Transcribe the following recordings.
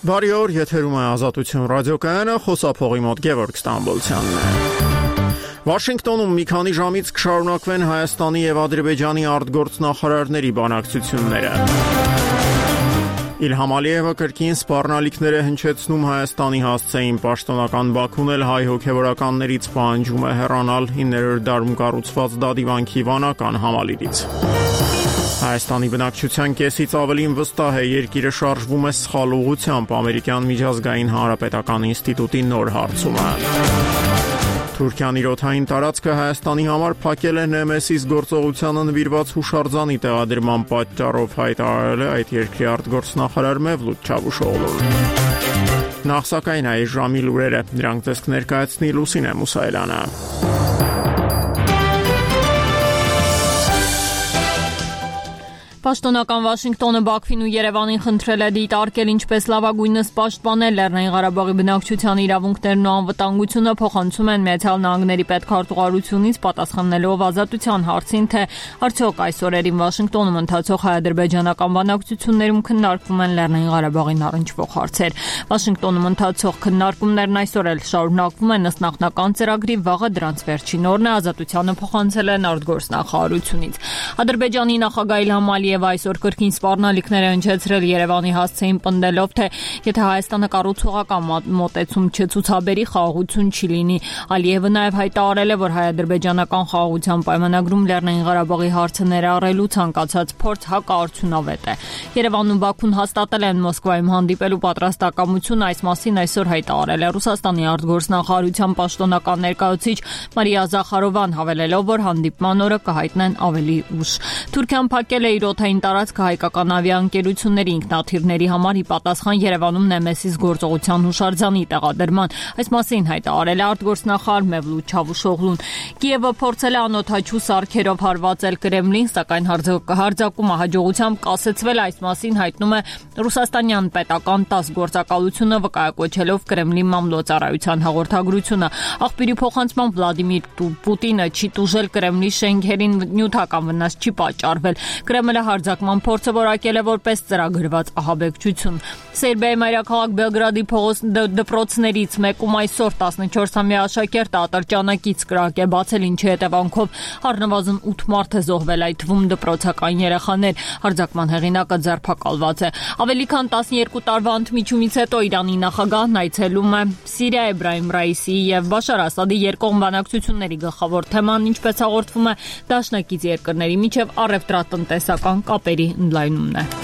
Բարի օր, եթերում է Ազատություն ռադիոկայանը, խոսափողի մոտ Գևորգ Ստամբոլցյանն է։ Վաշինգտոնում մի քանի ժամից կշարունակվեն Հայաստանի եւ Ադրբեջանի արտգործնախարարների բանակցությունները։ Իլհամ Ալիևը կրկին սպառնալիքներ է հնչեցնում Հայաստանի հասցեին պաշտոնական Բաքուն էլ հայ հոգևորականներից պահանջում է հեռանալ 9-րդ դարում կառուցված դադիվանքի վանական համալիրից։ Հայաստանի բնակչության կեսից ավելին վստահ է երկիրը շարժվում է սխալ ուղղությամբ ամերիկյան միջազգային հանրապետական ինստիտուտի նոր հարցումը։ Թուրքիան իր օդային տարածքը Հայաստանի համար փակել է Նեմեսիս գործողությանը նվիրված հուշարձանի տեղադրման պատճառով հայտարարել է այդ երկրի արտգործնախարար Մևլութ Չավուշօղլուն։ Նախ սակայն այս ժամի լուրերը, դրանք ձեզ կներկայացնի Լուսինե Մուսայելյանը։ Պաշտոնական Վաշինգտոնը Բաքվին ու Երևանին խնդրել է դիտարկել ինչպես լավագույնս պաշտպանել Լեռնային Ղարաբաղի բնակչության իրավունքներն ու անվտանգությունը, փոխանցում են Միացյալ Նահանգների պետքարտուղարությունից պատասխանելով ազատության հարցին, թե արդյոք այս օրերին Վաշինգտոնում ընթացող հայ-ադրբեջանական բանակցություններում քննարկվում են Լեռնային Ղարաբաղին առնչվող հարցեր։ Վաշինգտոնում ընթացող քննարկումներն այսօր էլ շարունակվում են ըստ նախնական ծրագրի, վաղը դրանց վերջին օրն է, ազատությանը փոխանցել են արտգործնախարարությունից։ Ադրբեջանի նախագահ Իլհամ Ալիևը այսօր կրկին սպառնալիքներ է հնչեցրել Երևանի հասցեին պնդելով, թե եթե Հայաստանը կառուցողական մոտեցում չցուցաբերի, խաղաղություն չի լինի։ Ալիևը նաև հայտարարել է, որ հայ-ադրբեջանական խաղաղության պայմանագրում Լեռնային Ղարաբաղի հարցը ներառելու ցանկացած փորձ հակաարդյունավետ է։ Երևանն ու Բաքուն հաստատել են Մոսկվայում հանդիպելու պատրաստակամություն, այս մասին այսօր հայտարարել է Ռուսաստանի արտգործնախարարության պաշտոնական ներկայացուցիչ Մարիա Զախարովան, հավելելով, որ հանդիպման օրը կհայտնեն ավելի ուշ։ Թուրքիան փակել է իր օդային տարածքը հայկական ավիաընկերությունների ինքնաթիռների համար ի պատասխան Երևանում Նեմեսիս գործողության հուշարձանի տեղադրման։ Այս մասին հայտարարել է արտգործնախարար Մևլութ Չավուշօղլուն։ Կիևը փորձել է անօդաչու սարքերով հարվածել Կրեմլին, սակայն հարձակումը հաջողությամբ կասեցվել, այս մասին հայտնում է ռուսաստանյան պետական ՏԱՍՍ գործակալությունը, վկայակոչելով Կրեմլի մամլոյցարայության հաղորդագրությունը։ Աղբյուրի փոխանցմամբ Վլադիմիր Պուտինը չի տուժել Կրեմլի շենքերին, նյութական վնաս չի պատճառվել։ Կրեմլը հարձակման փորձը որակել է որպես ծրագրված ահաբեկչություն։ Սերբիայի մայրաքաղաք Բելգրադի դպրոցներից մեկում այսօր 14-ամյա աշակերտը ատրճանակից կրակ է բացել, ինչի հետևանքով առնվազն 8 մարդ է զոհվել, այդ թվում դպրոցական երեխաներ։ Հարձակման հեղինակը ձերբակալված է։ Ավելի քան 12 տարվա ընդմիջումից հետո Իրանի նախագահն այցելում է Սիրիա Էբրահիմ Ռայիսիի եւ Բաշար Ասադի երկկողմ բանակցությունների գլխավոր թեման, ինչպես հաղորդվում է, դաշնակից երկրների միջև առևտրատնտեսական կապերի ընդլայնումն է։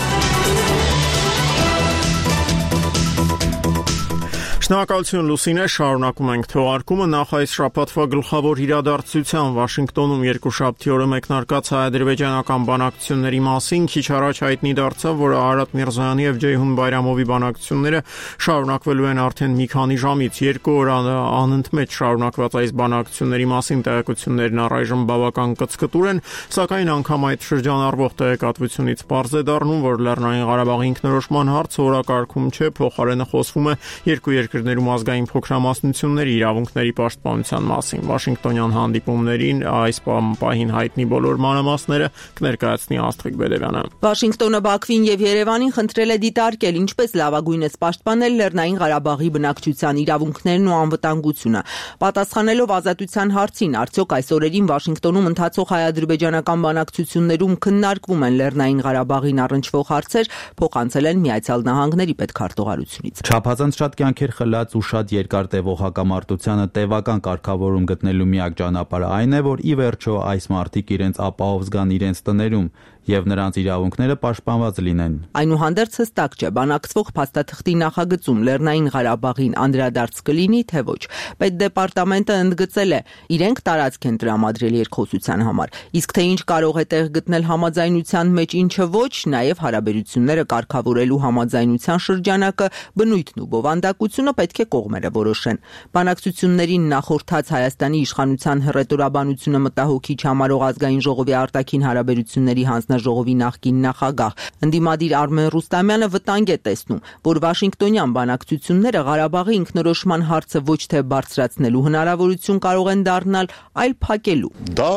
Շնորհակալություն Լուսինե, շարունակում ենք թողարկումը։ Նախ այս շաբաթվա գլխավոր իրադարձության Վաշինգտոնում երկուշաբթի օրը մեկնարկած հայ-ադրբեջանական բանակցությունների մասին քիչ առաջ հայտնի դարձավ, որ Արարատ Միրզոյանի եւ Ջեյհուն Բայրամովի բանակցությունները շարունակվելու են արդեն մի քանի ժամից։ 2 օր անընդմեջ շարունակված այս բանակցությունների մասին տեղեկություններն առայժմ բավական կծկտուր են, սակայն անգամ այդ շրջանառվող տեղեկատվությունից պարզ է դառնում, որ Լեռնային Ղարաբաղի ինքնորոշման հարցը օրակարգում չէ, փոխարենը խոսվում է երկու երկրներում ազգային փոքրամասնությունների իրավունքների պաշտպանության մասին։ Վաշինգտոնյան հանդիպումներին այս պահին հայտնի բոլոր մանրամասները կներկայացնի Աստղիկ Բեդևյանը։ Վաշինգտոնը Բաքվին եւ Երևանին խնդրել է դիտարկել ինչպես լավագույնս պաշտպանել Լեռնային Ղարաբաղի բնակչության իրավունքներն ու անվտանգությունը։ Պատասխանելով ազատության հարցին, արդյոք այս օրերին Վաշինգտոնում ընթացող հայ-ադրբեջանական բանակցություններում քննարկվում են Լեռնային Ղարաբաղին առնչվող հարցեր, փոխանցել են Միացյալ Նահանգների պետքարտուղարությունից։ Չափազանց շատ կյանքեր խլած ու շատ երկար տևող հակամարտությանը տևական կարգավորում գտնելու միակ ճանապարհը այն է, որ ի վերջո այս մարդիկ իրենց ապահով զգան իրենց տներում եւ նրանց իրավունքները պաշտպանված լինեն։ Այնուհանդերձ հստակ չէ, բանակցվող փաստաթղթի նախագծում Լեռնային Ղարաբաղին անդրադարձ կլինի, թե ոչ։ Պետդեպարտամենտը ընդգծել է, իրենք տարածք են տրամադրել երկխոսության համար, իսկ թե ինչ կարող է տեղ գտնել համաձայնության մեջ, ինչը ոչ, նաեւ հարաբերությունները կարգավորելու համաձայնության շրջանակը, բնույթն ու բովանդակությունը պետք է կողմերը որոշեն։ Բանակցություններին նախորդած Հայաստանի իշխանության հռետորաբանությունը մտահոգիչ համարող ազգային ժողովի արտաքին հարաբերությունների հանձնաժողովի նախկին նախագահ ընդդիմադիր Արմեն Ռուստամյանը վտանգ է տեսնում, որ Վաշինգտոնյան բանակցությունները Ղարաբաղի ինքնորոշման հարցը ոչ թե բարձրացնելու հնարավորություն կարող են դառնալ, այլ փակելու։ Դա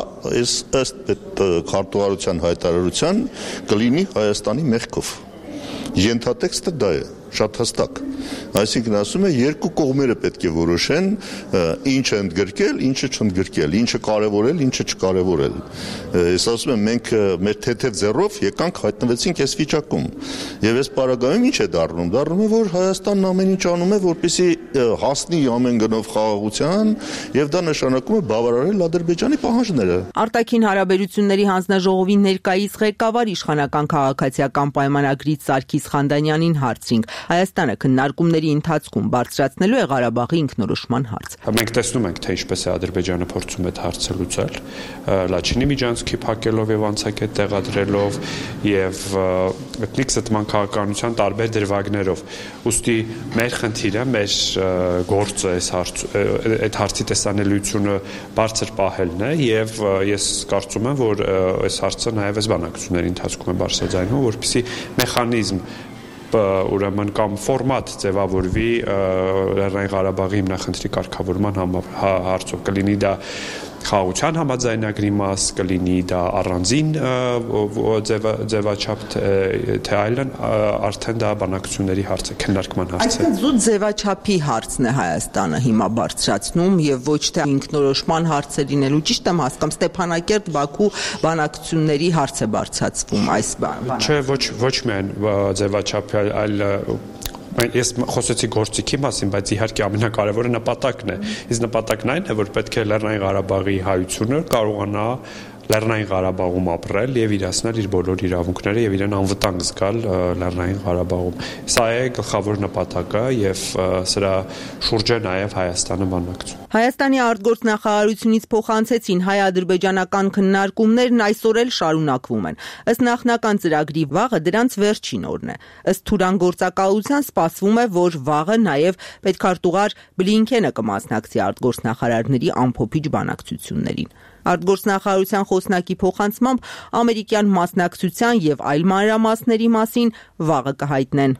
ըստ քարտուղարության հայտարարության կլինի Հայաստանի մեղքով։ Ենթատեքստը դա է։ շատ հստակ։ Այսինքն ասում է երկու կողմերը պետք է որոշեն ինչը ընդգրկել, ինչը չընդգրկել, ինչը կարևորել, ինչը չկարևորել։ Ես ասում եմ մենք մեր թեթև ձեռով եկանք հայտնվեցինք այս վիճակում։ Եվ այս պարագայում ինչ է դառնում։ Դառնում է, որ Հայաստանն ամեն ինչ անում է, որպեսզի հասնի ամեն գնով խաղաղության, եւ դա նշանակում է բավարարել Ադրբեջանի պահանջները։ Արտաքին հարաբերությունների հանձնաժողովի ներկայիս ղեկավար իշխանական քաղաքացիական պայմանագրից Սարգիս Խանդանյանին հարցրինք. Հայաստանը քննարկումների ընթացքում բարձրացնելու է Ղարաբաղի ինքնորոշման հարց։ Մենք տեսնում ենք, թե ինչպես է Ադրբեջանը փորձում այդ հարցը լուծել, Լաչինի միջանցքի փակելով եւ անցակետ տեղադրելով եւ էթնիկ զտման քաղաքականության տարբեր դրվագներով։ Ոստի մեր խնդիրը, մեր գործը այդ հարցի տեսանելիությունը բարձր պահելն է եւ ես կարծում եմ, որ այս հարցը նաեւ այս բանակցությունների ընթացքում է բարձրաձայնվում, որպեսզի մեխանիզմ ուրեմն կամ ֆորմատ ձևավորվի Լեռնային Ղարաբաղի հիմնախնդրի կարգավորման հարցով, կլինի դա խաղաղության համաձայնագրի մաս, կլինի դա առանձին ձևաչափ, թե այլն, արդեն դա բանակցությունների հարց է, քննարկման հարց է։ Այսինքն զուտ ձևաչափի հարցն է Հայաստանը հիմա բարձրացնում եւ ոչ թե ինքնորոշման հարցը լինելու, ճիշտ եմ հասկանում, Ստեփանակերտ-Բաքու բանակցությունների հարց է բարձրացվում այս բանը։ Չէ, ոչ միայն ձևաչափի, այլ ես խոսեցի գործիքի մասին, բայց իհարկե ամենակարևորը նպատակն է։ Իսկ նպատակն այն է, որ պետք է Լեռնային Ղարաբաղի հայությունը կարողանա Լեռնային Ղարաբաղում ապրել եւ իրացնել իր բոլոր իրավունքները եւ իրեն անվտանգ զգալ Լեռնային Ղարաբաղում։ Սա է գլխավոր նպատակը եւ սրա շուրջ է նաեւ Հայաստանը բանակցում։ Հայաստանի արտգործնախարարությունից փոխանցեցին հայ-ադրբեջանական քննարկումներն այսօր էլ շարունակվում են։ Ըստ նախնական ծրագրի վաղը դրանց վերջին օրն է։ Ըստ Թուրան գործակալության սպասվում է, որ վաղը նաեւ պետքարտուղար Բլինքենը կմասնակցի արտգործնախարարների ամփոփիչ բանակցություններին։ Արտգործնախարարության խոսնակի փոխանցմամբ ամերիկյան մասնակցության եւ այլ մանրամասների մասին վաղը կհայտնեն։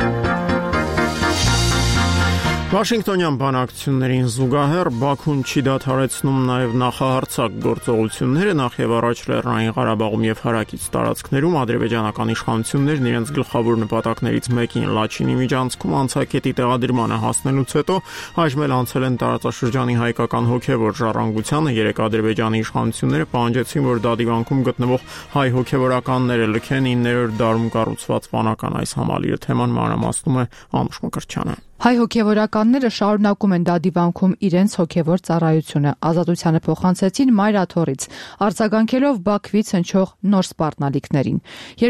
Վաշինգտոնյան բանակցություններին զուգահեռ Բաքուն չի դադարեցնում նաև նախահարցակ գործողությունները նախ եւ առաջ Լեռնային Ղարաբաղում եւ հարակից տարածքներում ադրբեջանական իշխանություններն իրենց գլխավոր նպատակներից մեկին Լաչինի միջանցքում անցակետի տեղադրմանը հասնելուց հետո հաշմել անցել են տարածաշրջանի հայկական հոգեվոր ժառանգությանը։ Երեք ադրբեջանի իշխանությունները պահանջեցին, որ դադիվանքում գտնվող հայ հոգեվորականները լքեն 9-րդ դարում կառուցված վանական այս համալիրը։ Թեման մանրամասնում է Անուշ Մկրտչյանը։ Հայ հոգեվորականները շարունակում են դադիվանքում իրենց հոգեվոր ծառայությունը։ Ազատությանը փոխանցեցին Մայրաթորից, արձագանքելով Բաքվից հնչող նոր սպառնալիքներին։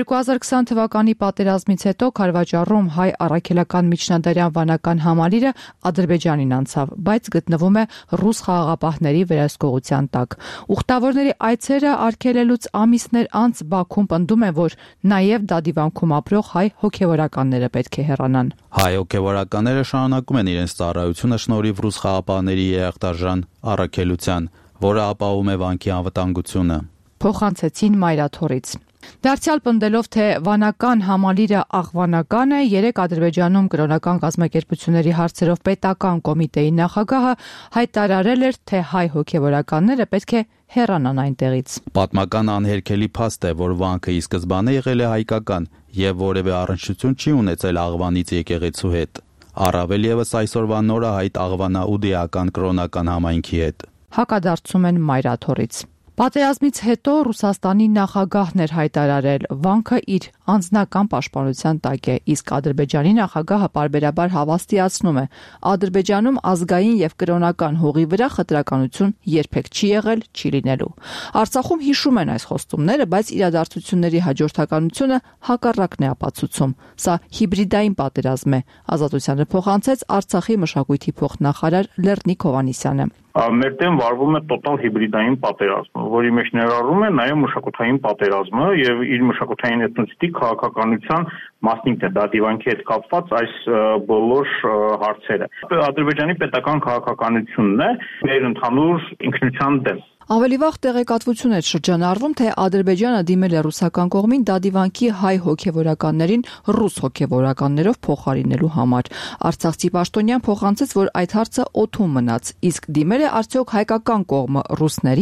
2020 թվականի պատերազմից հետո Քարվաճառում հայ առաքելական միջնադարյան վանական համալիրը Ադրբեջանին անցավ, բայց գտնվում է ռուս խաղաղապահների վերահսկողության տակ։ Ուխտավորների այցերը արգելելուց ամիսներ անց Բաքուն պնդում է, որ նաև դադիվանքում ապրող հայ հոգեվորականները պետք է հեռանան։ Հայ հոգեվորականները շարունակում են իրենց ծառայությունը շնորհիվ ռուս խաղաղապահների երախտարժան առաքելության, որը ապահովում է վանքի անվտանգությունը։ Փոխանցեցին Մայրաթորից։ Դարձյալ պնդելով, թե վանական համալիրը աղվանական է, երեք Ադրբեջանում կրոնական կազմակերպությունների հարցերով պետական կոմիտեի նախագահը հայտարարել էր, թե հայ հոգեվորականները պետք է հեռանան այնտեղից։ Պատմական անհերքելի փաստ է, որ վանքը ի սկզբանե եղել է հայկական եւ որևէ առնչություն չի ունեցել Աղվանից եկեղեցու հետ։ Առավել եւս այսօրվա նորը հայտ Աղվանաուդեական կրոնական համայնքի հետ։ Հակադարձում են Մայրաթորից։ Պատերազմից հետո Ռուսաստանի նախագահն էր հայտարարել, վանքը իր անձնական պաշտպանության տակ է, իսկ Ադրբեջանի նախագահը պարբերաբար հավաստիացնում է, Ադրբեջանում ազգային եւ կրոնական հողի վրա խտրականություն երբեք չի եղել, չի լինելու։ Արցախում հիշում են այս խոստումները, բայց իրադարձությունների հաջորդականությունը հակառակն է ապացուցում։ Սա հիբրիդային պատերազմ է, Ազատությանը փոխանցեց Արցախի մշակույթի փոխնախարար Լեռնիկ Հովհաննիսյանը։ Մեր դեմ վարվում է տոտալ հիբրիդային պատերազմ, որի մեջ ներառում է նաև մշակութային պատերազմը եւ իր մշակութային էթնոցիտիկ քաղաքականության մասնիկն է դադիվանքի հետ կապված այս բոլոր հարցերը։ Ադրբեջանի պետական քաղաքականությունն է մեր ընդհանուր ինքնության դեմ։ Ավելի վաղ տեղեկատվություն էր շրջանառվում, թե Ադրբեջանը դիմել է ռուսական կողմին դադիվանքի հայ հոգեվորականներին ռուս հոգեվորականներով փոխարինելու համար։ Արցախցի պաշտոնյան փոխանցեց, որ այդ հարցը օդում մնաց, իսկ դիմել է արդյոք հայկական կողմը ռուսներին,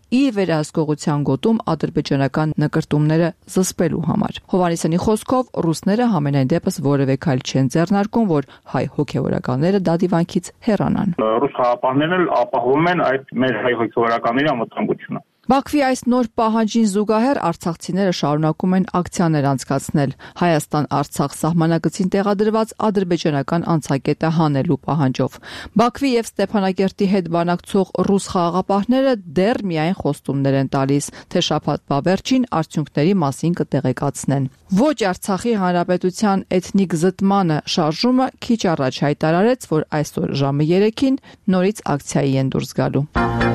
իր վերահսկողության գոտում ադրբեջանական նկրտումները զսպելու համար։ Հովհաննիսյանի խոսքով ռուսները համենայն դեպս որևէ քայլ չեն ձեռնարկում, որ հայ հոգևորականները դատիվանքից հեռանան։ Ռուս խաղապահներն էլ ապահովում են այդ մեր հայ հոգևորականների անվտանգությունը։ Բաքվի այս նոր պահանջին զուգահեռ արցախցիները շարունակում են ակցիաներ անցկացնել Հայաստան-Արցախ սահմանագծին տեղադրված ադրբեջանական անցակետը հանելու պահանջով։ Բաքվի եւ Ստեփանակերտի հետ բանակցող ռուս խաղաղապահները դեռ միայն խոստումներ են տալիս, թե շաբաթվա վերջին արդյունքների մասին կտեղեկացնեն։ Ոչ Արցախի հանրապետության էթնիկ զտմանը շարժումը քիչ առաջ հայտարարեց, որ այսօր ժամը 3-ին նորից ակցիայի են դուրս գալու։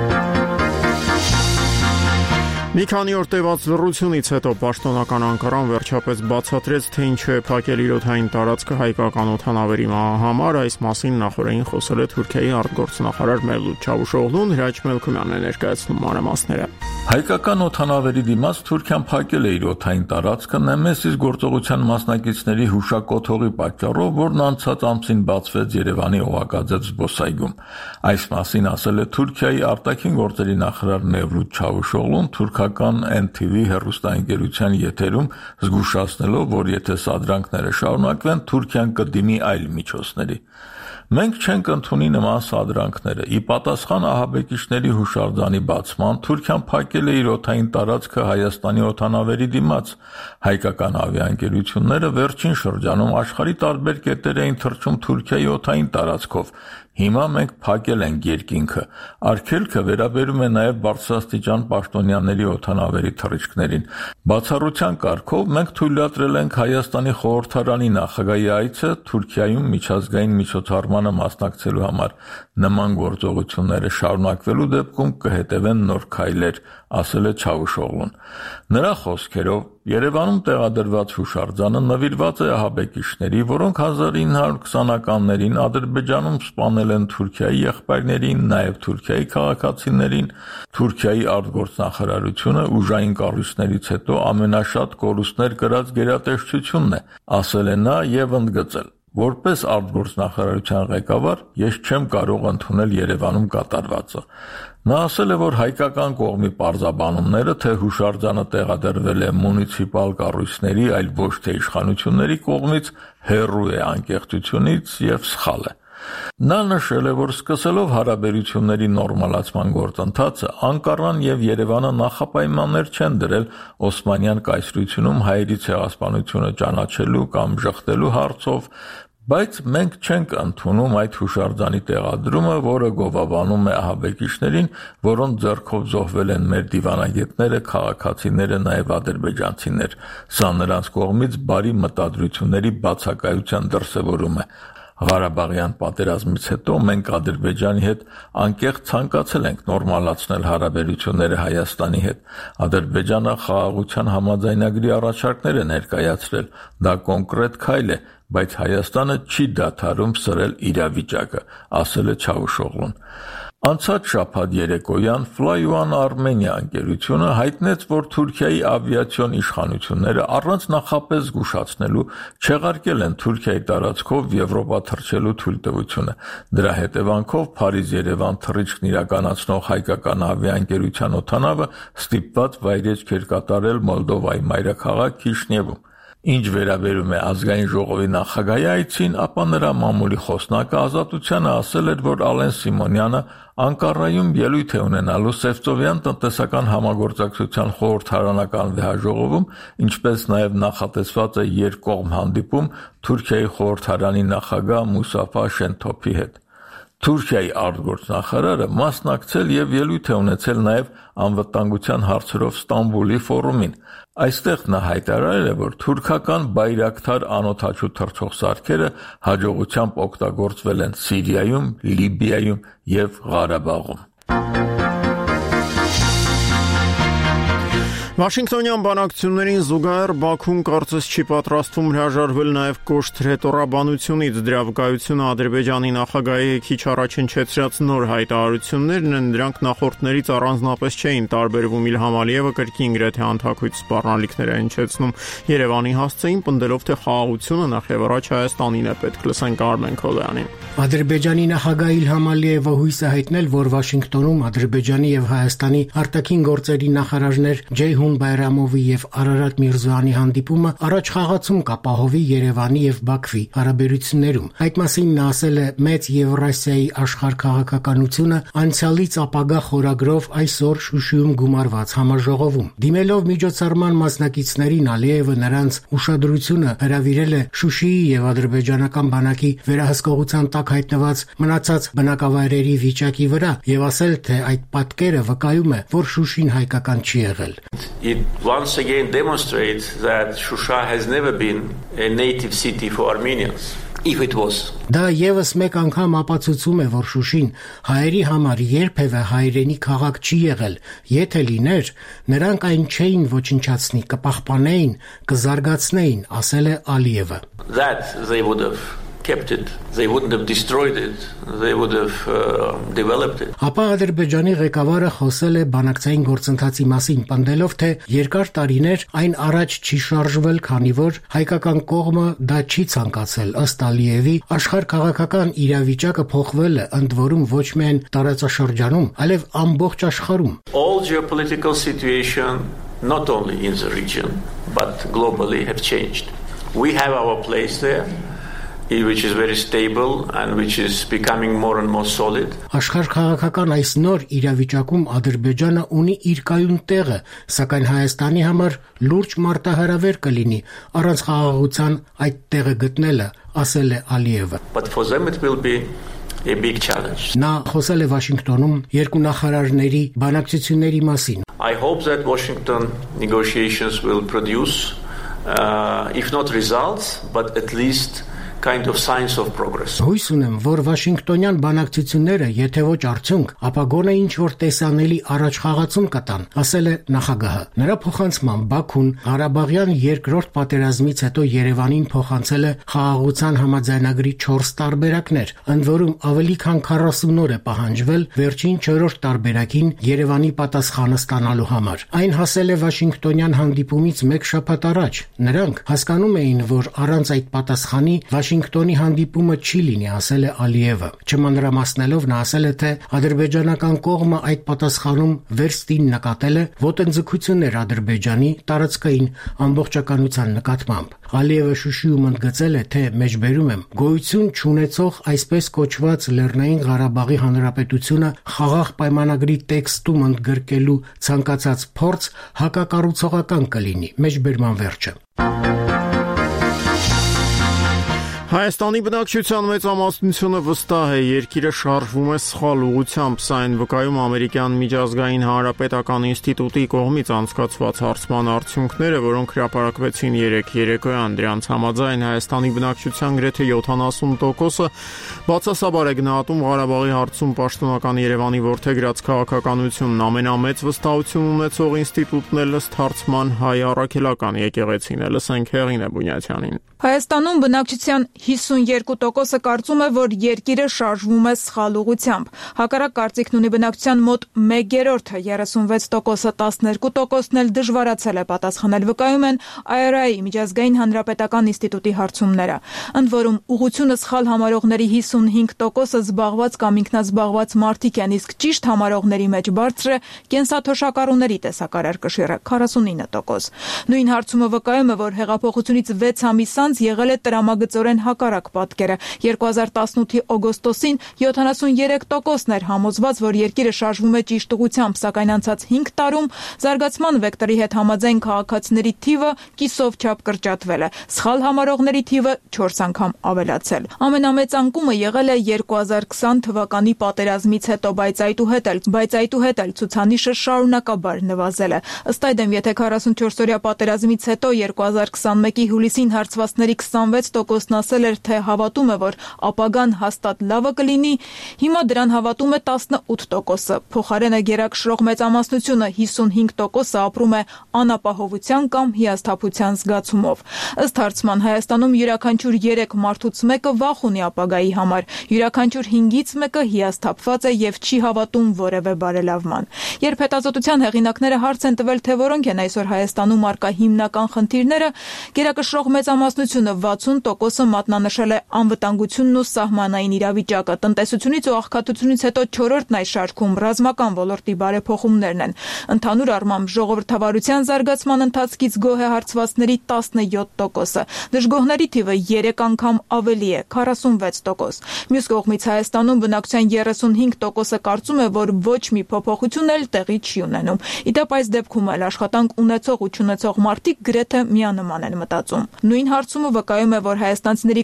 Մի քանի օր տևած լռությունից հետո պաշտոնական Անկարան վերջապես բացատրեց, թե ինչու է փակել իր օդային տարածքը հայկական օդանավերի համար։ Այս մասին նախորդին խոսել է Թուրքիայի արտգործնախարար Մևլութ Չավուշօղլուն, Հրաչ Մելքումյանն է ներկայացնում մանրամասները։ Հայկական օդանավերի դիմաց Թուրքիան փակել է իր օդային տարածքը Նեմեսիս գործողության մասնակիցների հուշակոթողի պատճառով, որն անցած ամսին բացվեց Երևանի Օղակաձև զբոսայգում։ Այս մասին ասել է Թուրքիայի արտաքին գործերի նախարար Մևլութ Չավուշօղլուն թուրքական NTV հեռուստաընկերության եթերում, զգուշացնելով, որ եթե սադրանքները շարունակվեն, Թուրքիան կդիմի այլ միջոցների։ Մենք չենք ընդունի նման սադրանքները։ Ի պատասխան ահաբեկիչների հուշարձանի բացման, Թուրքիան փակել է իր օդային տարածքը Հայաստանի օդանավերի դիմաց։ Հայկական ավիաընկերությունները վերջին շրջանում աշխարհի տարբեր կետեր էին թռչում Թուրքիայի օդային տարածքով։ Հիմա մենք փակել ենք երկինքը։ Արգելքը վերաբերում է նաև բարձրաստիճան պաշտոնյաների օդանավերի թռիչքներին։ Բացառության կարգով մենք թույլատրել ենք Հայաստանի խորհրդարանի նախագահի այցը Թուրքիայում միջազգային միջոցառմանը մասնակցելու համար։ Նման գործողությունները շարունակվելու դեպքում կհետևեն նոր քայլեր, ասել է Չավուշօղլուն։ Նրա խոսքերով Երևանում տեղադրված հուշարձանը նվիրված է ահաբեկիչների, որոնք 1920-ականներին Ադրբեջանում սպանել են Թուրքիայի եղբայրներին, նաև Թուրքիայի քաղաքացիներին։ Թուրքիայի արտգործնախարարությունը ուժային կառույցներից հետո ամենաշատ կորուստներ կրած գերատեսչությունն է, ասել է նա եւ ընդգծել. Որպես արտգործնախարարության ղեկավար ես չեմ կարող ընդունել Երևանում կատարվածը։ Նա ասել է, որ հայկական կողմի պարզաբանումները, թե հուշարձանը տեղադրվել է մունիցիպալ կառույցների, այլ ոչ թե իշխանությունների կողմից, հեռու է անկեղծությունից եւ սխալ է։ Նա նշել է, որ սկսելով հարաբերությունների նորմալացման գործընթացը, Անկարան եւ Երևանը նախապայմաններ չեն դրել Օսմանյան կայսրությունում հայերի ցեղասպանությունը ճանաչելու կամ ժխտելու հարցով, բայց մենք չենք ընդունում այդ հուշարձանի տեղադրումը, որը գովաբանում է ահաբեկիչներին, որոնց ձեռքով զոհվել են մեր դիվանագետները, քաղաքացիները, նաև ադրբեջանցիներ։ Սա նրանց կողմից բարի մտադրությունների բացակայության դրսևորում է։ Ղարաբաղյան պատերազմից հետո մենք Ադրբեջանի հետ անկեղծ ցանկացել ենք նորմալացնել հարաբերությունները Հայաստանի հետ։ Ադրբեջանը խաղաղության համաձայնագրի առաջարկներ է ներկայացրել։ Դա կոնկրետ քայլ է, բայց Հայաստանը չի դադարում սրել իրավիճակը, ասել է Չավուշօղլուն։ Անցած շաբաթ երեկոյան Fly One Armenia ընկերությունը հայտնեց, որ Թուրքիայի ավիացիոն իշխանությունները առանց նախապես զգուշացնելու չեղարկել են Թուրքիայի տարածքով Եվրոպա թռչելու թույլտվությունը։ Դրա հետևանքով Փարիզ-Երևան թռիչքն իրականացնող հայկական ավիաընկերության օդանավը ստիպված վայրեջք էր կատարել Մոլդովայի մայրաքաղաք Քիշնևում։ Ինչ վերաբերում է ազգային ժողովի նախագահի այցին, ապա նրա մամուլի խոսնակը Ազատությանը ասել էր, որ Ալեն Սիմոնյանը Անկարայում ելույթ է ունենալու Սևծովյան տնտեսական համագործակցության խորհրդարանական վեհաժողովում, ինչպես նաև նախատեսված է երկկողմ հանդիպում Թուրքիայի խորհրդարանի նախագահ Մուսաֆա Շենթոփի հետ։ Թուրքիայի արտգործնախարարը մասնակցել եւ ելույթ է ունեցել նաև անվտանգության հարցերով Ստամբուլի ֆորումին։ Այստեղ նա հայտարարել է, որ թուրքական բայրակթար անօդաչու թռչող սարքերը հաջողությամբ օգտագործվել են Սիրիայում, Լիբիայում եւ Ղարաբաղում։ Վաշինգտոնյան բանակցություններին զուգահեռ Բաքուն կարծես չի պատրաստվում հրաժարվել նաև կոշտ հռետորաբանությունից։ Դրա վկայությունը Ադրբեջանի նախագահի քիչ առաջ հնչեցրած նոր հայտարարություններն են, դրանք նախորդներից առանձնապես չէին տարբերվում։ Իլհամ Ալիևը կրկին գրեթե անթաքույց սպառնալիքներ է հնչեցնում Երևանի հասցեին, պնդելով, թե խաղաղությունը նախ եւ առաջ Հայաստանին է պետք։ Լսենք Արմեն Քոլյանին։ Ադրբեջանի նախագահ Իլհամ Ալիևը հույս է հայտնել, որ Վաշինգտոնում Ադրբեջանի եւ Հայաստանի արտաքին գործերի նախարարներ Ջեյհուն Բայրամովի եւ Արարատ Միրզոյանի հանդիպումը առաջ խաղացում կապահովի Երևանի եւ Բաքվի հարաբերություններում։ Այդ մասին նա ասել է Մեծ Եվրասիայի աշխարհ քաղաքականությունը անցյալից ապագա խորագրով այսօր Շուշիում գումարված համաժողովում։ Դիմելով միջոցառման մասնակիցներին Ալիևը նրանց ուշադրությունը հրավիրել է Շուշիի եւ ադրբեջանական բանակի վերահսկողության տակ հայտնված մնացած բնակավայրերի վիճակի վրա եւ ասել, թե այդ պատկերը վկայում է, որ Շուշին հայկական չի եղել։ It once again demonstrates that Shusha has never been a native city for Armenians. If it was. Դա եւս մեկ անգամ ապացուցում է, որ Շուշին հայերի համար երբևէ հայրենի քաղաք չի եղել։ Եթե լիներ, նրանք այն չէին ոչնչացնի, կպահպանեին, կզարգացնեին, ասել է Ալիևը։ That they would have kept it. They wouldn't have destroyed it. They would have developed it. Ապա Ադրբեջանի ղեկավարը խոսել է բանակցային գործընթացի մասին, պնդելով, թե երկար տարիներ այն առաջ չի շարժվել, քանի որ հայկական կողմը դա չի ցանկացել։ Ըստ Ալիևի, աշխարհ քաղաքական իրավիճակը փոխվել է, ընդ որում ոչ միայն տարածաշրջանում, այլև ամբողջ աշխարհում։ All geopolitical situation, not only in the region, but globally have changed. We have our place there. Which is very stable and which is becoming more and more solid. Աշխարհ քաղաքական այս նոր իրավիճակում Ադրբեջանը ունի իր կայուն տեղը, սակայն Հայաստանի համար լուրջ մարտահրավեր կլինի առանց խաղաղության այդ տեղը գտնելը, ասել է Ալիևը։ But for them it will be a big challenge. Նա խոսել է Վաշինգտոնում երկու նախարարների բանակցությունների մասին։ I hope that Washington negotiations will produce if not results, but at least kind of signs of progress. Հույս ունեմ, որ Վաշինգտոնյան բանակցությունները, եթե ոչ արդյունք, ապա գոնե ինչ-որ տեսանելի առաջխաղացում կտան, ասել է նախագահը։ Նրա փոխանցմամբ Բաքուն Ղարաբաղյան երկրորդ պատերազմից հետո Երևանին փոխանցել է խաղաղության համաձայնագրի 4 տարբերակներ, ընդ որում ավելի քան 40 օր է պահանջվել վերջին 4-րդ տարբերակին Երևանի պատասխանը ստանալու համար։ Այն հասել է Վաշինգտոնյան հանդիպումից 1 շաբաթ առաջ։ Նրանք հասկանում էին, որ առանց այդ պատասխանի Վաշինգտոնի հանդիպումը չի լինի, ասել է Ալիևը։ Չմանրամասնելով նա ասել է, թե ադրբեջանական կողմը այդ պատասխանում վերստին նկատել է ոտնձգություններ Ադրբեջանի տարածքային ամբողջականության նկատմամբ։ Ալիևը Շուշիում ընդգծել է, թե մեջբերում եմ գոյություն չունեցող այսպես կոչված Լեռնային Ղարաբաղի Հանրապետությունը խաղաղ պայմանագրի տեքստում ընդգրկելու ցանկացած փորձ հակակառուցողական կլինի։ Մեջբերման վերջը։ Հայաստանի բնակչության մեծամասնությունը վստահ է, երկիրը շարժվում է սխալ ուղղությամբ, սա այն վկայում ամերիկյան միջազգային հանրապետական ինստիտուտի կողմից անցկացված հարցման արդյունքները, որոնք հրապարակվեցին երեկոյան։ Դրանց համաձայն Հայաստանի բնակչության գրեթե 70%-ը բացասաբար է գնահատում Ղարաբաղի հարցում պաշտոնական Երևանի որդեգրած քաղաքականությունն։ Ամենամեծ վստահություն ունեցող ինստիտուտն էլ ըստ հարցման հայ առաքելական եկեղեցին է։ Լսենք Հեղինե Բունյացյանին։ Հայաստանում բնակչության 52%-ը կարծում է, որ երկիրը շարժվում է սխալ ուղղությամբ։ Հակառակ կարծիքն ունի բնակչության մոտ 1/3-ը, 36%-ը, 12%-ն էլ դժվարացել է պատասխանել, վկայում են IRI միջազգային հանրապետական ինստիտուտի հարցումները։ Ընդ որում ուղղությունը սխալ համարողների 55%-ը զբաղված կամ ինքնազբաղված մարդիկ են, իսկ ճիշտ համարողների մեջ բարձր է կենսաթոշակառուների տեսակարար կշիռը 49%։ Նույն հարցումը վկայում է, որ հեղափոխությունից 6 ամիս անց եղել է տրամագծորեն հակառակ պատկերը։ 2018-ի օգոստոսին 73%-ն էր համոզված, որ երկիրը շարժվում է ճիշտ ուղղությամբ, սակայն անցած 5 տարում զարգացման վեկտորի հետ համաձայն քաղաքացիների թիվը կիսով չափ կրճատվել է։ Սխալ համարողների թիվը 4 անգամ ավելացել։ Ամենամեծ անկումը եղել է 2020 թվականի պատերազմից հետո, բայց այդուհետ էլ ցուցանիշը շարունակաբար նվազել է։ Ըստ այդմ, եթե 44-օրյա պատերազմից հետո 2021-ի հուլիսին հարցվածների 26%-ն ասել ասել էր, թե հավատում է, որ ապագան հաստատ լավը կլինի, հիմա դրան հավատում է 18%-ը։ Փոխարենը գերակշռող մեծամասնությունը 55%-ը ապրում է անապահովության կամ հիասթափության զգացումով։ Ըստ հարցման Հայաստանում յուրաքանչյուր 3 մարդուց մեկը վախ ունի ապագայի համար, յուրաքանչյուր 5-ից մեկը հիասթափված է եւ չի հավատում որևէ բարելավման։ Երբ հետազոտության հեղինակները հարց են տվել, թե որոնք են այսօր Հայաստանում առկա հիմնական խնդիրները, գերակշռող մեծամասնությունը 60%-ը մատնանշել է անվտանգությունն ու սահմանային իրավիճակը։ Տնտեսությունից ու աղքատությունից հետո 4-րդն այս շարքում ռազմական ոլորտի բարեփոխումներն են։ Ընդհանուր առմամբ ժողովրդավարության զարգացման ընթացքից գոհ է հարցվածների 17%-ը։ Դժգոհների թիվը 3 անգամ ավելի է՝ 46%։ Մյուս կողմից Հայաստանում բնակչության 35%-ը կարծում է, որ ոչ մի փոփոխություն էլ տեղի չի ունենում։ Ի դեպ այս դեպքում էլ աշխատանք ունեցող ու չունեցող մարդիկ գրեթե միանման են մտածում։ Նույն հարցումը վկայում է, որ հայաստանցիների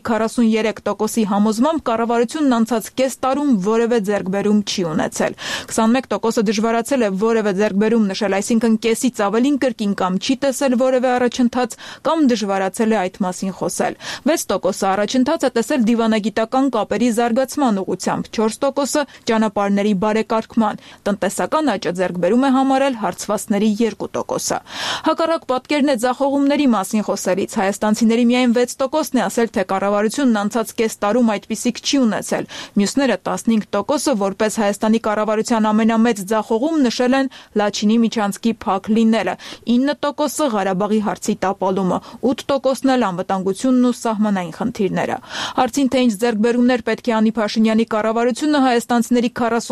43%-ի համոզմամբ կառավարությունն անցած կես տարում որևէ ձեռքբերում չի ունեցել։ 21%-ը դժվարացել է որևէ ձեռքբերում նշել, այսինքն կեսից ավելին կրկին կամ չի տեսել որևէ առաջընթաց կամ դժվարացել է այդ մասին խոսել։ 6%-ը առաջընթաց է տեսել դիվանագիտական կապերի զարգացման ուղղությամբ, 4%-ը ճանապարհների բարեկարգման, տնտեսական աճը ձեռքբերում է համարել հարցվածների 2%-ը։ Հակառակ պատկերն է ձախողումների մասին խոսելիս։ Հայաստանցիների միայն 6%-ն է ասել, թե կառավարությունն անցած կես տարում այդպիսիք չի ունեցել։ Մյուսները 15%-ը որպես Հայաստանի կառավարության ամենամեծ ձախողում նշել են Լաչինի միջանցքի փակ լինելը, 9%-ը Ղարաբաղի հարցի տապալումը, 8%-ն էլ անվտանգությունն ու սահմանային խնդիրները։ Հարցին, թե ինչ ձեռքբերումներ պետք է անի Փաշինյանի կառավարությունը, հայաստանցիների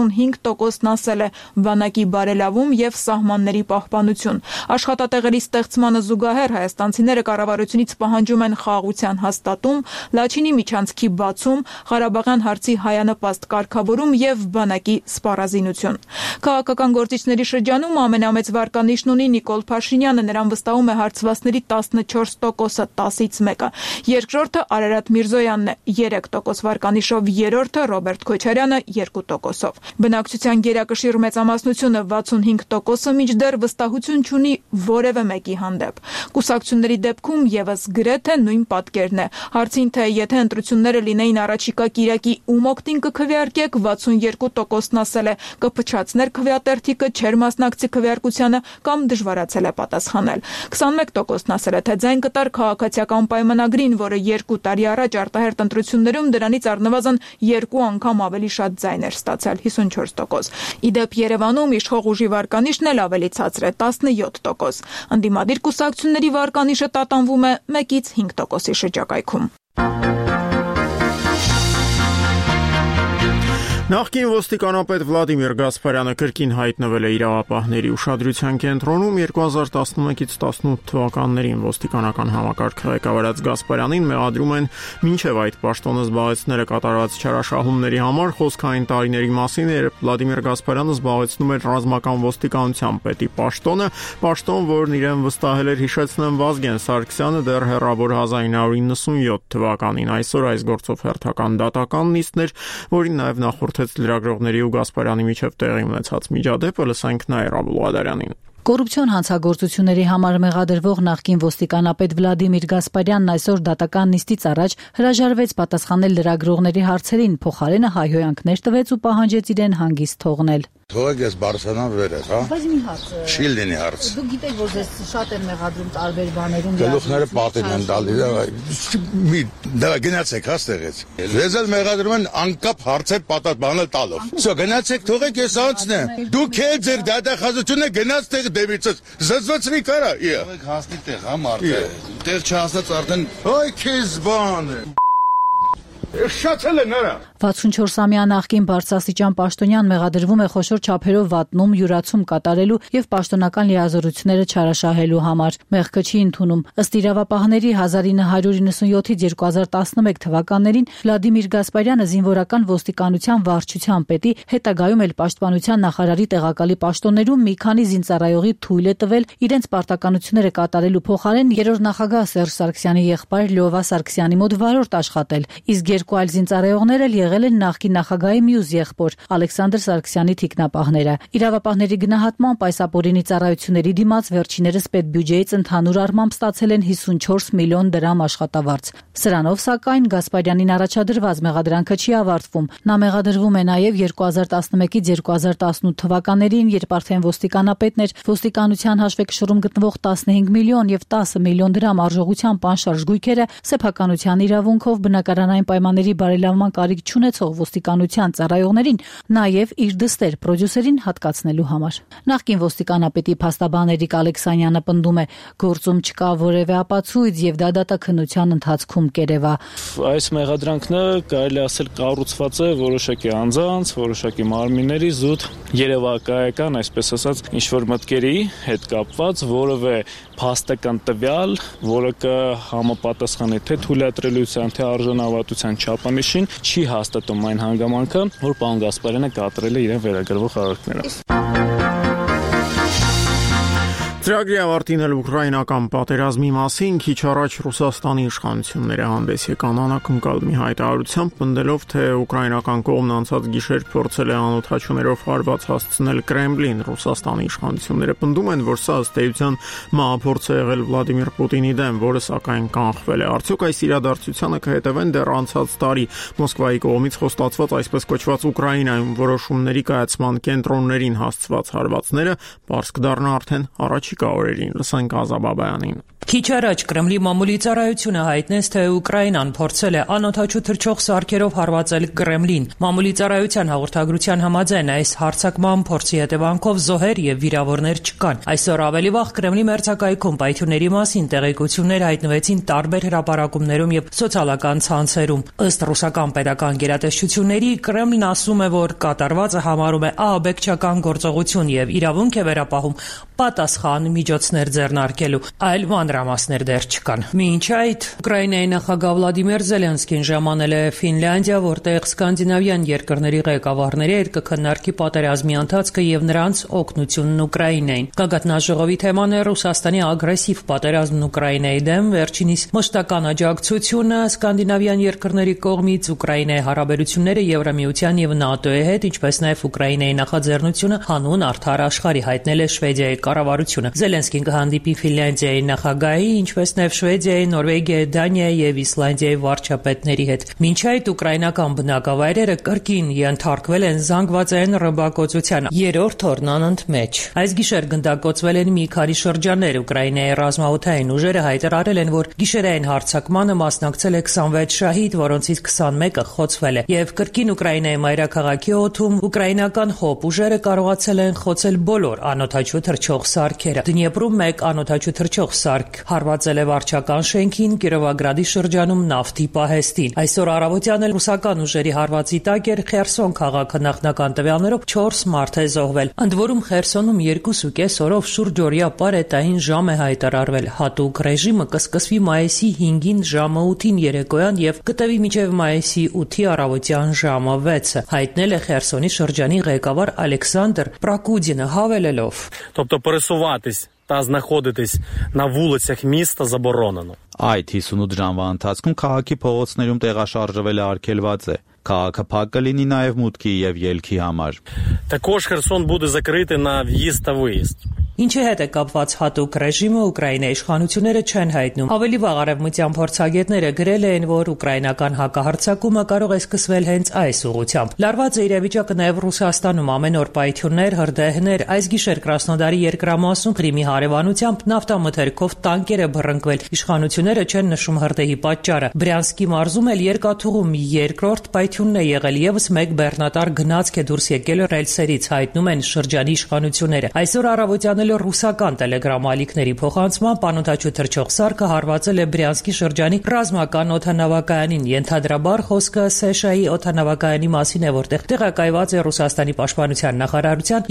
45%-ն ասել է բանակի բարելավում եւ սահմանների պահպանություն։ Աշխատատեղերի ստեղծմանը զուգահեռ հայաստանցիները կառավարությունից պահանջում են խաղաղության հաստատում, Լաչինի միջանցքի բացում, Ղարաբաղյան հարցի հայանպաստ կարգավորում եւ բանակի սպառազինություն։ Քաղաքական գործիչների շրջանում ամենամեծ վարկանիշն ունի Նիկոլ Փաշինյանը, նրան վստահում է հարցվածների 14%-ը, 10-ից մեկը։ Երկրորդը Արարատ Միրզոյանն է 3% վարկանիշով, երրորդը Ռոբերտ Քոչարյանը 2%-ով։ Բնակչության գերակշիռ մեծամասնությունը 65%-ը մինչդեռ վստահություն չունի որևէ մեկի հանդեպ։ Կուսակցությունների դեպքում եւս գրեթե նույն պատկերն է։ Հարցին, թե եթե ընտրությունները լինեին առաջիկա կիրակի, ում օգտին կքվեարկեք, 62%-ն ասել է կփչացներ քվեատերթիկը, չեր մասնակցի քվեարկությանը կամ դժվարացել է պատասխանել։ 21%-ն ասել է, թե ձայն կտար քաղաքացիական պայմանագրին, որը 2 տարի առաջ արտահերթ ընտրություններում դրանից առնվազն 2 անգամ ավելի շատ ձայն էր ստացել, 54%։ Ի դեպ Երևանում իշխող ուժի վարկանիշն էլ ավելի ցածր է, 17%։ Ընդդիմադիր կուսակցությունների վարկանիշը տատանվում է 1-ից 5%-ի շրջակայքում։ Նախկին ոստիկանապետ Վլադիմիր Գասպարյանը կրկին հայտնվել է իրավապահների ուշադրության կենտրոնում 2011-ից 18 թվականներին ոստիկանական համակարգը ղեկավարած Գասպարյանին մեղադրում են մինչև այդ պաշտոնը զբաղեցնելը կատարված չարաշահումների համար խոսքային տարիների մասին, երբ Վլադիմիր Գասպարյանը զբաղեցնում էր ռազմական ոստիկանության պետի պաշտոնը, պաշտոն, որն իրեն վստահել էր, հիշեցնեմ, Վազգեն Սարգսյանը դեռ հեռավոր 1997 թվականին։ Այսօր այս գործով հերթական դատական նիստներ, որին նաև նախորդ լրագրողների ու Գասպարյանի միջև տեղի ունեցած միջադեպը, լսենք Նաիրա Բուլղադարյանին։ Կոռուպցիոն հանցագործությունների համար մեղադրվող նախկին ոստիկանապետ Վլադիմիր Գասպարյանն այսօր դատական նիստից առաջ հրաժարվեց պատասխանել լրագրողների հարցերին, փոխարենը հայհոյանքներ տվեց ու պահանջեց իրեն հանգիստ թողնել։ Թողեք ես բարձրանամ վերև, հա։ Բայց մի հարց։ Չի լինի հարց։ Դուք գիտեք, որ ես շատ եմ մեղադրում տարբեր բաներում։ Գլուխները պատին են տալի, դա գնացեք հաստեղից։ Ես էլ մեղադրում են անկապ հարցեր պատասխանել տալով։ Սա գնացեք, թողեք ես անցնեմ։ Դուք էլ ձեր դատախազությունը գնաց տեղ դեպիցս զզվացրի կարա։ Թողեք հասնի տեղ, հա մարդը։ Տեղ չհասած արդեն այ քեզ բան է։ Շատել է նրա 64-ամյա նախկին բարձրաստիճան պաշտոնյան մեղադրվում է խոշոր չափերով վատնում, յուրացում կատարելու եւ պաշտոնական լիազորությունները չարաշահելու համար։ Մեղքը չի ընդունում։ Ըստ իրավապահների 1997-ից 2011 թվականներին Վլադիմիր Գասպարյանը զինվորական ոստիկանության վարչության պետի, հետագայում էլ պաշտպանության նախարարի տեղակալի պաշտոններում մի քանի զինծառայողի թույլ է տվել իրենց պարտականությունները կատարելու փոխարեն երրորդ նախագահ Սերժ Սարգսյանի եղբայր Լյովա Սարգսյանի մոտ վարորդ աշխատել, իսկ երկու այլ զինծառայողներ էլ եղել եղել են նախկին նախագահի մյուս եղբոր Ալեքսանդր Սարգսյանի թիկնապահները։ Իրավապահների գնահատմամբ այս ապօրինի ծառայությունների դիմաց վերջիներս պետբյուջեից ընդհանուր առմամբ ստացել են 54 միլիոն դրամ աշխատավարձ։ Սրանով, սակայն, Գասպարյանին առաջադրված մեղադրանքը չի ավարտվում։ Նա մեղադրվում է նաև 2011-ից 2018 թվականներին, երբ արդեն ոստիկանապետն էր, ոստիկանության հաշվեկշռում գտնվող 15 միլիոն եւ 10 միլիոն դրամ արժողությամբ անշարժ գույքերը սեփականության իրավունքով բնակարանային պայմանների բարելավման կարիք չունեցող ոստիկանության ծառայողներին նաև իր դստեր պրոդյուսերին հատկացնելու համար։ Նախկին ոստիկանապետի փաստաբան Էրիկ Ալեքսանյանը պնդում է, գործում չկա որևէ ապացույց եւ դա դատաքննության ընթացքում կերևա։ Այս մեղադրանքն կարելի ասել կառուցված է որոշակի անձանց, որոշակի մարմինների զուտ երևակայական, այսպես ասած, ինչ-որ մտքերի հետ կապված որևէ փաստական տվյալ, որը կհամապատասխանի թե թույլատրելիության, թե արժանավատության չափանիշին, չի հաստատում այն հանգամանքը, որ պարոն Գասպարյանը կատարել է իրեն վերագրվող արարքները։ Ծրագրի ավարտին էլ ուկրաինական պատերազմի մասին քիչ առաջ Ռուսաստանի իշխանությունները հանդես եկան անակնկալ մի հայտարարությամբ, պնդելով, թե ուկրաինական կողմն անցած գիշեր փորձել է անօդաչուներով հարված հասցնել Կրեմլին։ Ռուսաստանի իշխանությունները պնդում են, որ սա ըստ էության մահափորձ է եղել Վլադիմիր Պուտինի դեմ, որը սակայն կանխվել է։ Արդյոք այս իրադարձությանը կհետևեն դեռ անցած տարի Մոսկվայի կողմից խոստացված այսպես կոչված Ուկրաինայում որոշումների կայացման կենտրոններին հասցված հարվածները, պարզ կդառնա արդեն առաջիկա օրերին։ Լսենք Ազաբաբայանին։ Քիչ առաջ Կրեմլի մամուլի ծառայությունը հայտնեց, թե Ուկրաինան փորձել է անօդաչու թռչող սարքերով հարվածել Կրեմլին։ Մամուլի ծառայության հաղորդագրության համաձայն այս հարձակման փորձի հետևանքով զոհեր եւ վիրավորներ չկան։ Այսօր ավելի վաղ Կրեմլի մերձակայքում պայթյունների մասին տեղեկություններ հայտնվեցին տարբեր հրապարակումներում եւ սոցիալական ցանցերում։ Ըստ ռուսական պետական գերատեսչությունների, Կրեմլն ասում է, որ կատարվածը համարում է ահաբեկչական գործողություն եւ իրավունք է վերապահում պատասխան միջոցներ ձեռնարկելու, այլ մանրամասներ դեռ չկան։ Մինչ այդ Ուկրաինայի նախագահ Վլադիմիր Զելենսկին ժամանել է Ֆինլանդիա, որտեղ սկանդինավյան երկրների ղեկավարների հետ կքննարկի պատերազմի ընթացքը եւ նրանց օգնությունն Ուկրաինային։ Գագաթնաժողովի թեման է Ռուսաստանի ագրեսիվ պատերազմն Ուկրաինայի դեմ, վերջինիս մշտական աջակցությունը սկանդինավյան երկրների կողմից, Ուկրաինայի հարաբերությունները Եվրամիության եւ ՆԱՏՕ-ի հետ, ինչպես նաեւ Ուկրաինայի նախաձեռնությունը հանուն արդար աշխարհի, հայտնել է Շվեդիայի կառավարությունը։ Զելենսկին կհանդիպի Ֆինլանդիայի նախագահի, ինչպես նաև Շվեդիայի, Նորվեգիայի, Դանիայի եւ Իսլանդիայի վարչապետների հետ։ Մինչ այդ ուկրաինական բնակավայրերը կրկին ենթարկվել են զանգվածային ռմբակոծության երրորդ օրն անընդմեջ։ Այս գիշեր գնդակոծվել են մի քանի շրջաններ։ Ուկրաինայի ռազմաօդային ուժերը հայտարարել են, որ գիշերային հարձակմանը մասնակցել է 26 շահիդ, որոնցից 21-ը խոցվել է։ Եվ կրկին Ուկրաինայի մայրաքաղաքի օդում ուկրաինական ՀՕՊ ուժերը կարողացել են խոցել բոլոր անօդաչու թռչող սարքերը։ Դնիեպրում մեկ անօդաչու թռչող սարք հարվածել է վարչական շենքին, Կիրովոգրադի շրջանում նավթի պահեստին։ Այսօր առավոտյան էլ ռուսական ուժերի հարվածի տակ էր Խերսոն քաղաքը, նախնական տվյալներով 4 մարդ է զոհվել։ Ընդ որում Խերսոնում 2.5 օրով շուրջօրյա պարետային ժամ է հայտարարվել։ Հատուկ ռեժիմը կսկսվի մայիսի 5-ին ժամը 8-ին երեկոյան եւ կտևի մինչեւ մայիսի 8-ի առավոտյան ժամը 6-ը, հայտնել է Խերսոնի շրջանի ղեկավար Ալեքսանդր Պրակուդինը, հավելելով. Тобто пересуватись та знаходитись на вулицях міста заборонено. Այդ 58 ժամվա ընթացքում քաղաքի փողոցներում տեղաշարժվել է արգելված է։ Քաղաքը փակ կլինի նաև մուտքի եւ ելքի համար։ Також Херсон буде закритий на в'їзд та виїзд. Ինչի հետ է կապված հատուկ ռեժիմը, Ուկրաինայի իշխանությունները չեն հայտնում։ Ավելի վաղ արևմտյան փորձագետները գրել են, որ ուկրաինական հակահարձակումը կարող է սկսվել հենց այս ուղղությամբ։ Լարված է իրավիճակը նաև Ռուսաստանում, ամեն օր պայթյուններ, հրդեհներ, այս գիշեր Կրասնոդարի երկրամասում Կրիմի հարևանությամբ նավթամթերքով տանկեր է բռնկվել։ Իշխանությունները չեն նշում հրդեհի պատճառը։ Բրյանսկի մարզում էլ երկաթուղում երկրորդ պայթյունն է եղել, եւս մեկ բեռնատար գնացք է դուրս եկել ռելսերից, հայտնում են շրջանի իշխանությունները։ Այսօր առավոտյան ռուսական տելեգրամ ալիքների փոխանցման անօդաչու թռչող սարքը հարվածել է Բրյանսկի շրջանի ռազմական օդանավակայանին։ Ենթադրաբար խոսքը Սեշայի օդանավակայանի մասին է, որտեղ տեղակայված է Ռուսաստանի պաշտպանության նախարարության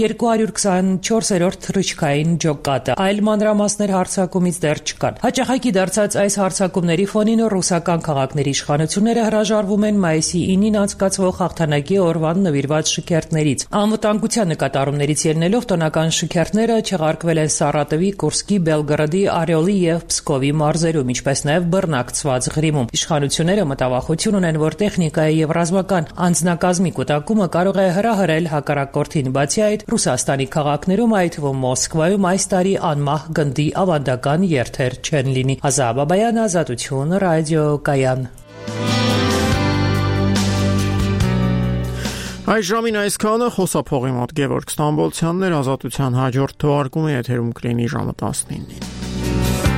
224-րդ թռիչքային ջոկատը։ Այլ մանրամասներ հարձակումից դեռ չկան։ Հաճախակի դարձած այս հարձակումների ֆոնին ռուսական քաղաքների իշխանությունները հրաժարվում են մայիսի 9-ին անցկացվող հաղթանակի օրվան նվիրված շքերթներից։ Անվտանգության նկատառումներից ելնելով տոնական շքերթները տեղարկվել են Սարատովի, Կուրսկի, Բելգրադի, Արիոլի եւ Պսկովի մարզերում, ինչպես նաեւ բռնակցված Ղրիմում։ Իշխանությունները մտավախություն ունեն, որ տեխնիկայի եւ ռազմական անձնակազմի կուտակումը կարող է հրահրել հակառակորդին։ Բացի այդ, Ռուսաստանի քաղաքներում, այդ թվում Մոսկվայում, այս տարի անմահ գնդի ավանդական երթեր չեն լինի։ Ազա Բաբայան, Ազատություն, ռադիո Կայան։ Այս ժամին այսքանը, խոսափողի մոտ Գևորգ Ստամբոլցյանն էր, Ազատության հաջորդ թողարկումը եթերում կլինի ժամը 19-ին։